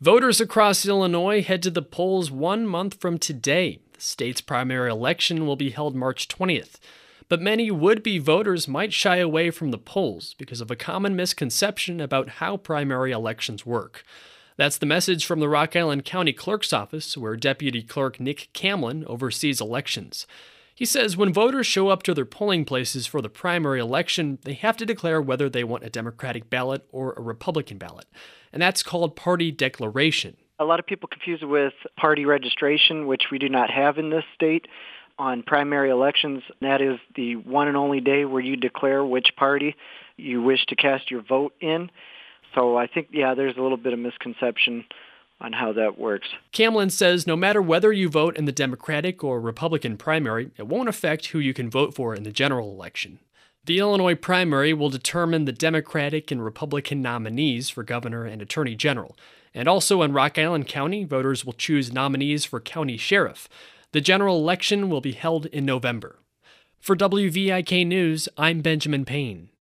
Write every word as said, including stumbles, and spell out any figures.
Voters across Illinois head to the polls one month from today. The state's primary election will be held March twentieth. But many would-be voters might shy away from the polls because of a common misconception about how primary elections work. That's the message from the Rock Island County Clerk's Office, where Deputy Clerk Nick Camlin oversees elections. He says when voters show up to their polling places for the primary election, they have to declare whether they want a Democratic ballot or a Republican ballot. And that's called party declaration. A lot of people confuse it with party registration, which we do not have in this state. On primary elections, that is the one and only day where you declare which party you wish to cast your vote in. So I think, yeah, there's a little bit of misconception on how that works. Camlin says no matter whether you vote in the Democratic or Republican primary, it won't affect who you can vote for in the general election. The Illinois primary will determine the Democratic and Republican nominees for governor and attorney general. And also in Rock Island County, voters will choose nominees for county sheriff. The general election will be held in November. For W V I K News, I'm Benjamin Payne.